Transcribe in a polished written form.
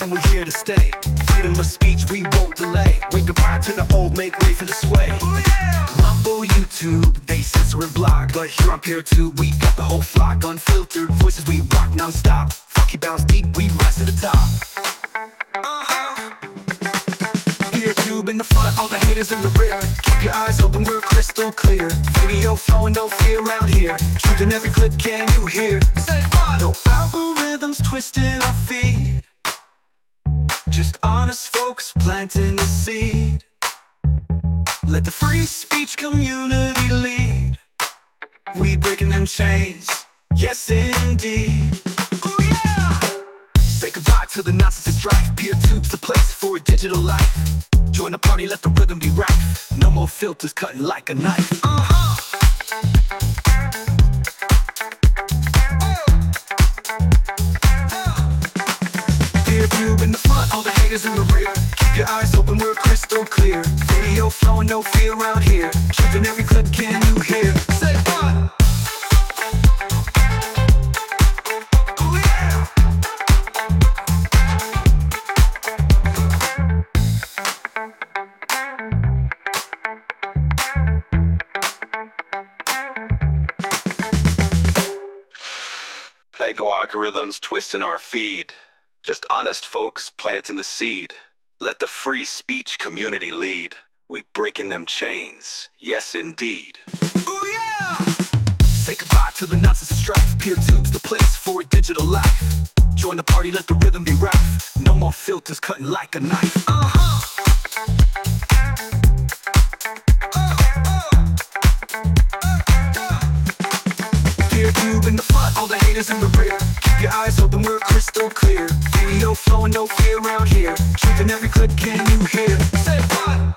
and we're here to stay. Freedom of speech, we won't delay. Wave goodbye to the old, make way for the sway. Mumble YouTube, they censor and block, but here on Peer 2 we got the whole flock. Unfiltered voices, we rock non-stop. Funky bounce deep, we rise to the top. Peer Tube in the front, all the haters in the rear. Keep your eyes open, we're crystal clear. Video flowing, no fear around here. Truth in every clip, can you hear? Say what? No algorithms twisting our feed. Just honest folks planting the seed. Let the free speech community lead. We breaking them chains, yes indeed. Oh yeah! Say goodbye to the nonsense and strife. Peer Tube's the place for a digital life. Join the party, let the rhythm be rife. No more filters cutting like a knife. Peer Tube in the front, all the haters in the rear. Keep your eyes open, we're crystal clear. Video flowing, no fear around here. Truth in every clip, can you hear? Say what? Oh yeah! Lego algorithms twisting our feed. Just honest folks planting the seed. Let the free speech community lead. We breaking them chains, yes indeed. Ooh yeah! Say goodbye to the nonsense and strife. Peer Tube's the place for a digital life. Join the party, let the rhythm be rife. No more filters cutting like a knife. Peer Tube in the front, all the haters in the rear. Keep your eyes open, we're crystal clear. Video flowing, no fear around here. Truth in every clip, can you hear? Say what?